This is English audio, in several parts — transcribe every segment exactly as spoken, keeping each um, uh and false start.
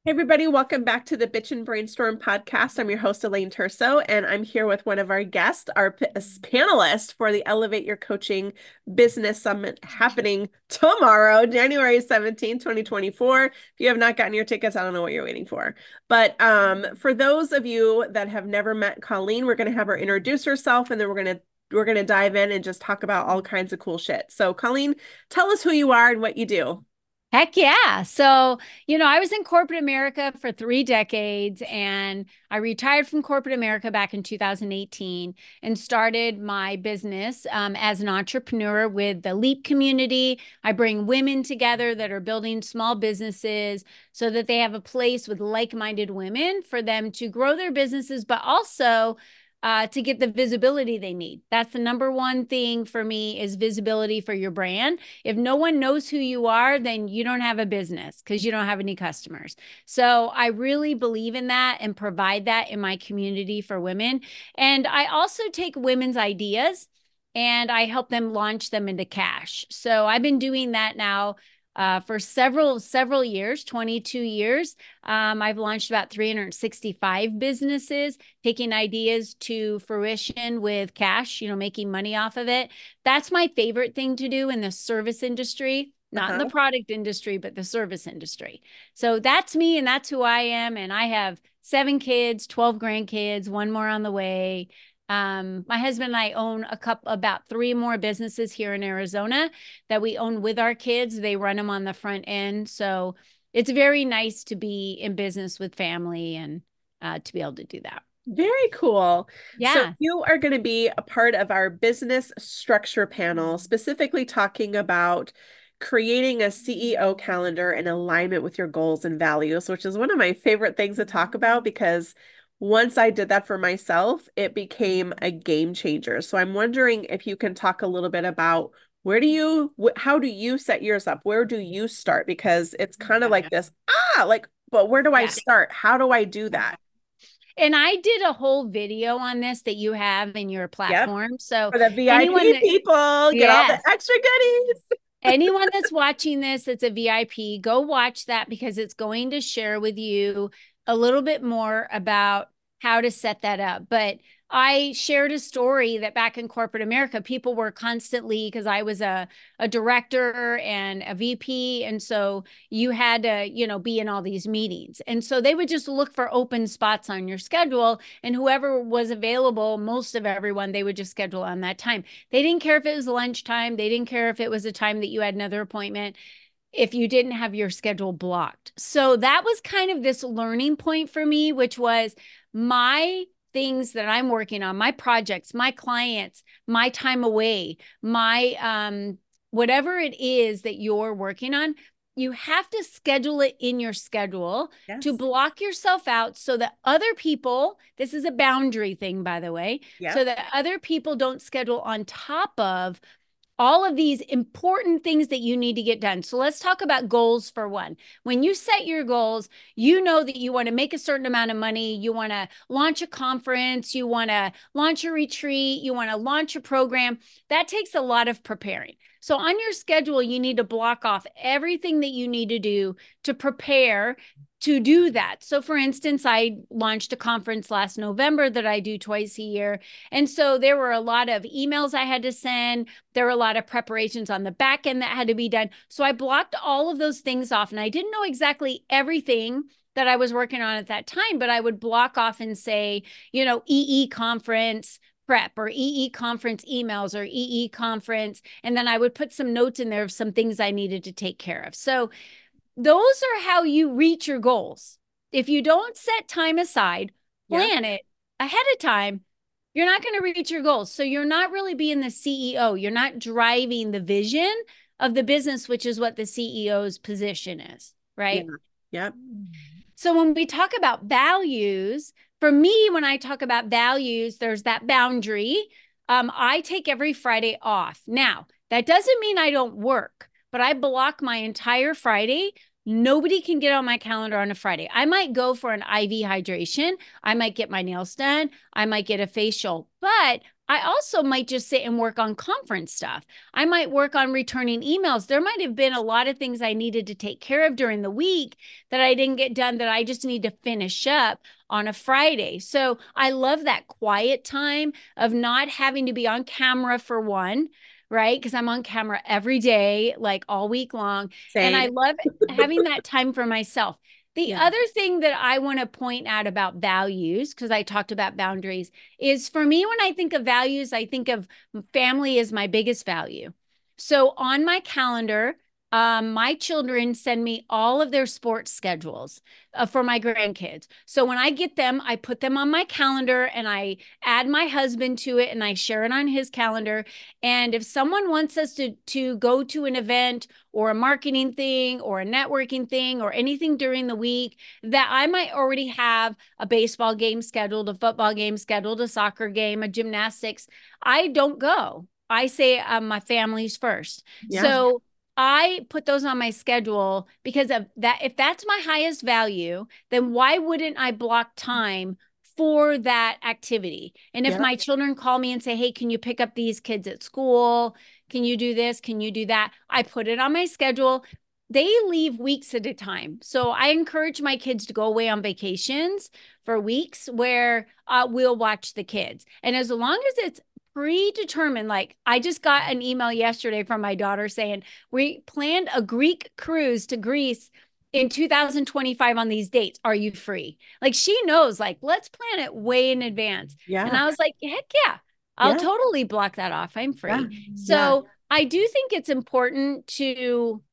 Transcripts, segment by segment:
Hey everybody, welcome back to the Bitch and Brainstorm podcast. I'm your host, Elaine Terso, and I'm here with one of our guests, our p- panelist for the Elevate Your Coaching Business Summit happening tomorrow, January seventeenth, twenty twenty-four. If you have not gotten your tickets, I don't know what you're waiting for. But um, for those of you that have never met Colleen, we're going to have her introduce herself, and then we're going to we're going to dive in and just talk about all kinds of cool shit. So, Colleen, tell us who you are and what you do. Heck yeah. So, you know, I was in corporate America for three decades and I retired from corporate America back in two thousand eighteen and started my business um, as an entrepreneur with the LEAP community. I bring women together that are building small businesses so that they have a place with like minded women for them to grow their businesses, but also uh, to get the visibility they need. That's the number one thing for me is visibility for your brand. If no one knows who you are, then you don't have a business because you don't have any customers. So I really believe in that and provide that in my community for women. And I also take women's ideas and I help them launch them into cash. So I've been doing that now uh, for several several years, twenty-two years. Um, I've launched about three hundred sixty-five businesses, taking ideas to fruition with cash, you know, making money off of it. That's my favorite thing to do in the service industry, not in the Uh-huh. product industry, but the service industry. So that's me and that's who I am. And I have seven kids, twelve grandkids, one more on the way. Um, my husband and I own a couple, about three more businesses here in Arizona that we own with our kids. They run them on the front end. So it's very nice to be in business with family and uh, to be able to do that. Very cool. So Yeah. you are going to be a part of our business structure panel, specifically talking about creating a C E O calendar in alignment with your goals and values, which is one of my favorite things to talk about because once I did that for myself, it became a game changer. So I'm wondering if you can talk a little bit about where do you, wh- how do you set yours up? Where do you start? Because it's kind of like this, ah, like, but where do I Yeah. start? How do I do that? And I did a whole video on this that you have in your Yep. platform. So For the anyone V I P that, people, get all the yes, extra goodies. anyone that's watching this that's a V I P, go watch that because it's going to share with you a little bit more about how to set that up. But I shared a story that back in corporate America, people were constantly, because I was a, a director and a V P. And so you had to, you know, be in all these meetings. And so they would just look for open spots on your schedule. And whoever was available, most of everyone, they would just schedule on that time. They didn't care if it was lunchtime. They didn't care if it was a time that you had another appointment, if you didn't have your schedule blocked. So that was kind of this learning point for me, which was my things that I'm working on, my projects, my clients, my time away, my um whatever it is that you're working on, you have to schedule it in your schedule to Yes. block yourself out so that other people, this is a boundary thing, by the way, so Yep. that other people don't schedule on top of all of these important things that you need to get done. So let's talk about goals for one. When you set your goals, you know that you want to make a certain amount of money, you want to launch a conference, you want to launch a retreat, you want to launch a program. That takes a lot of preparing. So on your schedule, you need to block off everything that you need to do to prepare to do that. So for instance, I launched a conference last November that I do twice a year. And so there were a lot of emails I had to send. There were a lot of preparations on the back end that had to be done. So I blocked all of those things off and I didn't know exactly everything that I was working on at that time, but I would block off and say, you know, E E conference prep or E E conference emails or E E conference. And then I would put some notes in there of some things I needed to take care of. So those are how you reach your goals. If you don't set time aside, Yep. plan it ahead of time, you're not going to reach your goals. So you're not really being the C E O. You're not driving the vision of the business, which is what the C E O's position is, Yeah. right? Yep. So when we talk about values, for me, when I talk about values, there's that boundary. Um, I take every Friday off. Now, that doesn't mean I don't work, but I block my entire Friday. Nobody can get on my calendar on a Friday. I might go for an I V hydration. I might get my nails done. I might get a facial, but I also might just sit and work on conference stuff. I might work on returning emails. There might have been a lot of things I needed to take care of during the week that I didn't get done that I just need to finish up on a Friday. So I love that quiet time of not having to be on camera for one, right? Because I'm on camera every day, like all week long. And I Same. love having that time for myself. The Yeah. other thing that I want to point out about values, because I talked about boundaries, is for me, when I think of values, I think of family as my biggest value. So on my calendar, um, my children send me all of their sports schedules uh, for my grandkids. So when I get them, I put them on my calendar and I add my husband to it and I share it on his calendar. And if someone wants us to, to go to an event or a marketing thing or a networking thing or anything during the week, that I might already have a baseball game scheduled, a football game scheduled, a soccer game, a gymnastics, I don't go. I say um, my family's first. Yeah. So I put those on my schedule because of that. If that's my highest value, then why wouldn't I block time for that activity? And if Yeah. my children call me and say, hey, can you pick up these kids at school? Can you do this? Can you do that? I put it on my schedule. They leave weeks at a time. So I encourage my kids to go away on vacations for weeks where uh, we'll watch the kids. And as long as it's predetermined, like I just got an email yesterday from my daughter saying, we planned a Greek cruise to Greece in two thousand twenty-five on these dates. Are you free? Like she knows, like, let's plan it way in advance. And Yeah. I was like, heck yeah, I'll Yeah. totally block that off. I'm Yeah. free. Yeah. So I do think it's important to,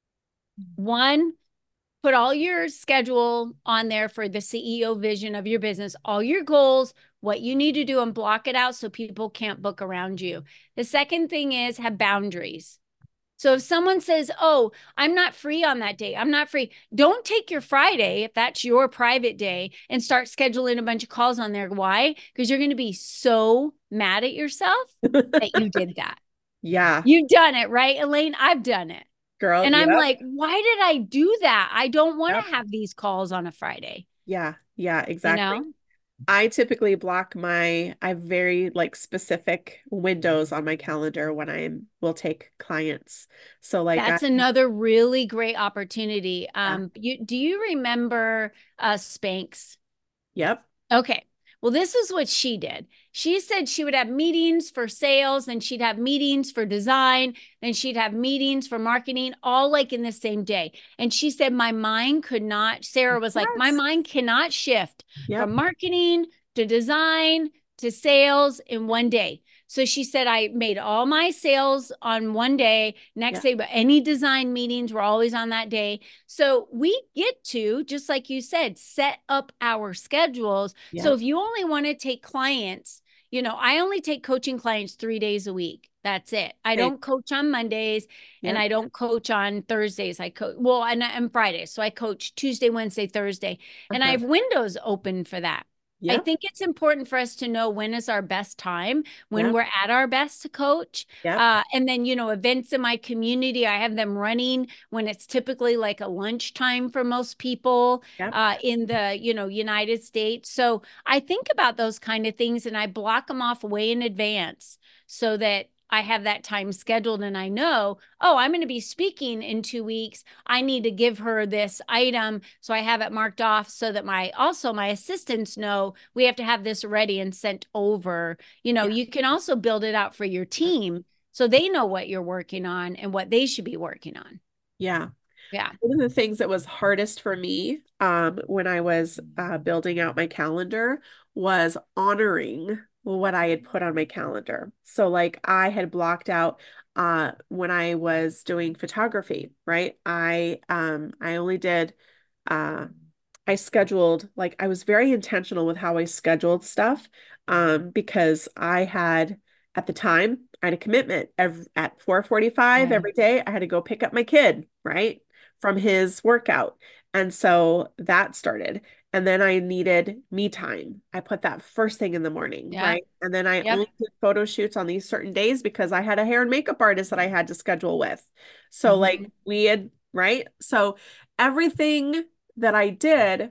one, put all your schedule on there for the C E O vision of your business, all your goals, what you need to do, and block it out so people can't book around you. The second thing is have boundaries. So if someone says, oh, I'm not free on that day, I'm not free, don't take your Friday, if that's your private day, and start scheduling a bunch of calls on there. Why? Because you're going to be so mad at yourself that you did that. Yeah. You've done it, right, Elaine? I've done it. Girl. And I'm Yep. like, why did I do that? I don't want Yep. to have these calls on a Friday, Yeah. Yeah. you Exactly. know? I typically block my, I have very like specific windows on my calendar when I will take clients. So like I, That's another really great opportunity. yeah. Um, you do you remember uh Spanx? Yep. Okay. Well, this is what she did. She said she would have meetings for sales, then she'd have meetings for design, then she'd have meetings for marketing, all like in the same day. And she said, my mind could not, Sarah was like, my Yes. mind cannot shift from Yep. marketing to design to sales in one day. So she said, I made all my sales on one day, next Yep. day, but any design meetings were always on that day. So we get to, just like you said, set up our schedules. So Yep. if you only want to take clients, you know, I only take coaching clients three days a week. That's it. I Same. don't coach on Mondays and Yep. I don't coach on Thursdays. I coach, well, and, and Fridays. So I coach Tuesday, Wednesday, Thursday, and I Uh-huh. have windows open for that. I Yep. think it's important for us to know when is our best time, when Yep. we're at our best to coach. Yep. Uh, and then, you know, events in my community, I have them running when it's typically like a lunchtime for most people Yep. uh, in the, you know, United States. So I think about those kind of things and I block them off way in advance so that I have that time scheduled and I know, oh, I'm going to be speaking in two weeks. I need to give her this item. So I have it marked off so that my, also my assistants know we have to have this ready and sent over. You know, Yeah. you can also build it out for your team so they know what you're working on and what they should be working on. Yeah. Yeah. One of the things that was hardest for me um, when I was uh, building out my calendar was honoring what I had put on my calendar. So, like, I had blocked out uh, when I was doing photography, right? I um, I only did uh, I scheduled like I was very intentional with how I scheduled stuff um, because I had at the time I had a commitment every, at four forty-five Right. every day. I had to go pick up my kid, right? From his workout. And so that started. And then I needed me time. I put that first thing in the morning, Yeah. right? And then I Yep. only did photo shoots on these certain days because I had a hair and makeup artist that I had to schedule with. So like Mhm. we had, right? So everything that I did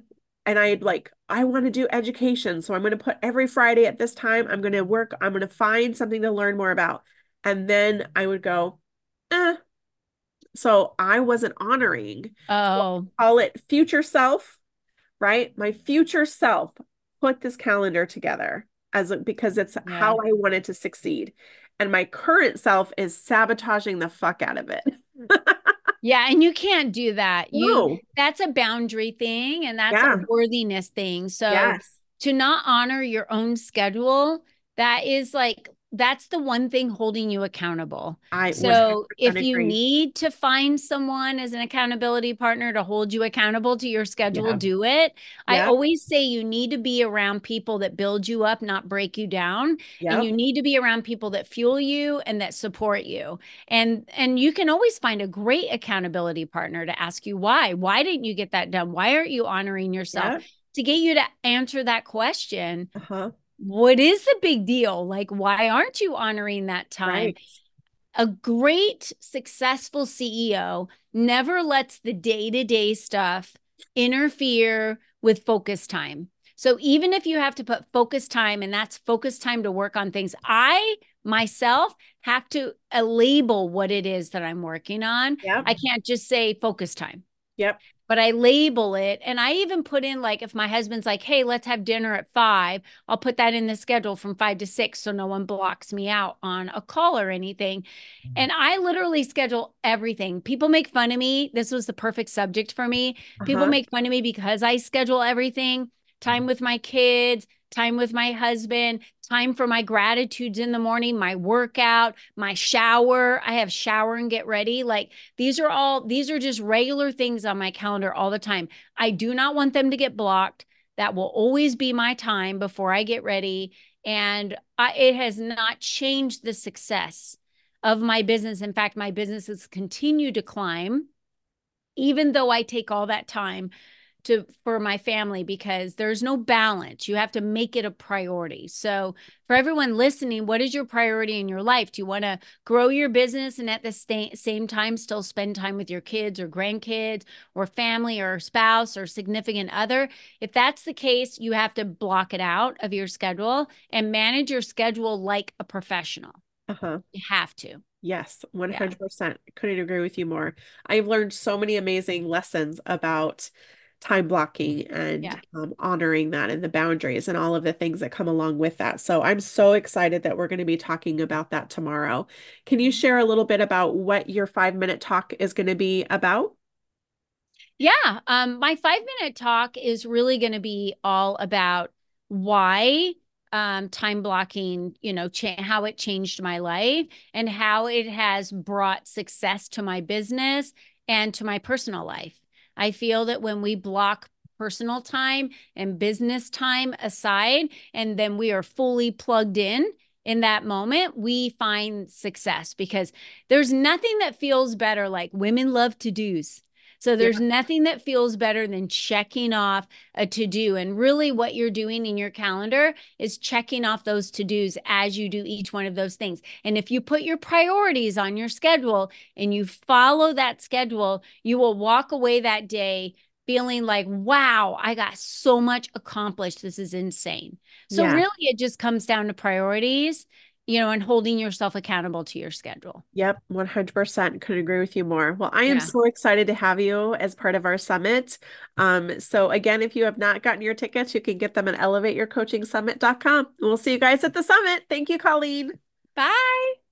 and I'd like, I want to do education. So I'm going to put every Friday at this time, I'm going to work, I'm going to find something to learn more about. And then I would go, eh. So I wasn't honoring, so Oh, call it future self, right? My future self put this calendar together as a, because it's how yeah. I wanted to succeed. And my current self is sabotaging the fuck out of it. Yeah, and you can't do that. You No. That's a boundary thing and that's a Yeah. worthiness thing. So Yes. to not honor your own schedule, that is like that's the one thing holding you accountable. I So one hundred percent if you agree. need to find someone as an accountability partner to hold you accountable to your schedule, Yeah. do it. I Yep. always say you need to be around people that build you up, not break you down, and you Yep. need to be around people that fuel you and that support you. And and you can always find a great accountability partner to ask you why. Why didn't you get that done? Why aren't you honoring yourself? Yep. To get you to answer that question, Uh-huh. what is the big deal? Like, why aren't you honoring that time? Right. A great, successful C E O never lets the day to day stuff interfere with focus time. So even if you have to put focus time and that's focus time to work on things, I myself have to uh, label what it is that I'm working on. Yep. I can't just say focus time, Yep. but I label it. And I even put in, like, if my husband's like, hey, let's have dinner at five, I'll put that in the schedule from five to six so no one blocks me out on a call or anything. And I literally schedule everything. People make fun of me. This was the perfect subject for me. People Uh-huh. make fun of me because I schedule everything: time with my kids, time with my husband, time for my gratitudes in the morning, my workout, my shower. I have shower and get ready. Like, these are all, these are just regular things on my calendar all the time. I do not want them to get blocked. That will always be my time before I get ready. And I, it has not changed the success of my business. In fact, my business has continued to climb, even though I take all that time to for my family, because there's no balance. You have to make it a priority. So for everyone listening, what is your priority in your life? Do you want to grow your business and at the sta- same time still spend time with your kids or grandkids or family or spouse or significant other? If that's the case, you have to block it out of your schedule and manage your schedule like a professional. Uh-huh. You have to. Yes, Yeah. one hundred percent. Couldn't agree with you more. I've learned so many amazing lessons about time blocking and Yeah. um, honoring that and the boundaries and all of the things that come along with that. So I'm so excited that we're going to be talking about that tomorrow. Can you share a little bit about what your five minute talk is going to be about? Yeah. Um, my five minute talk is really going to be all about why um, time blocking, you know, cha- how it changed my life and how it has brought success to my business and to my personal life. I feel that when we block personal time and business time aside, and then we are fully plugged in in that moment, we find success, because there's nothing that feels better, like women love to do's. So Yeah. there's nothing that feels better than checking off a to do. And really, what you're doing in your calendar is checking off those to dos as you do each one of those things. And if you put your priorities on your schedule and you follow that schedule, you will walk away that day feeling like, wow, I got so much accomplished. This is insane. So, Yeah. really, it just comes down to priorities, you know, and holding yourself accountable to your schedule. Yep, one hundred percent. Couldn't agree with you more. Well, I am Yeah. so excited to have you as part of our summit. Um, so again, if you have not gotten your tickets, you can get them at elevate your coaching summit dot com. We'll see you guys at the summit. Thank you, Colleen. Bye.